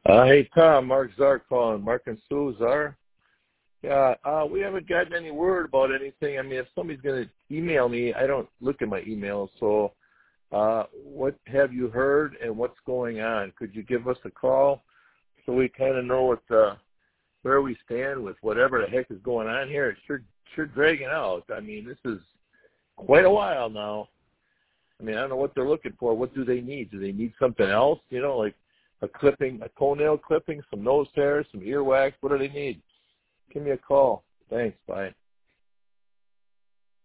Hey, Tom, Mark Czar calling. Mark and Sue Czar. Yeah, we haven't gotten any word about anything. I mean, if somebody's going to email me, I don't look at my emails. So what have you heard and what's going on? Could you give us a call so we kind of know where we stand with whatever the heck is going on here? It's sure dragging out. I mean, this is quite a while now. I mean, I don't know what they're looking for. What do they need? Do they need something else? You know, like a clipping, a toenail clipping, some nose hairs, some earwax? What do they need? Give me a call. Thanks. Bye.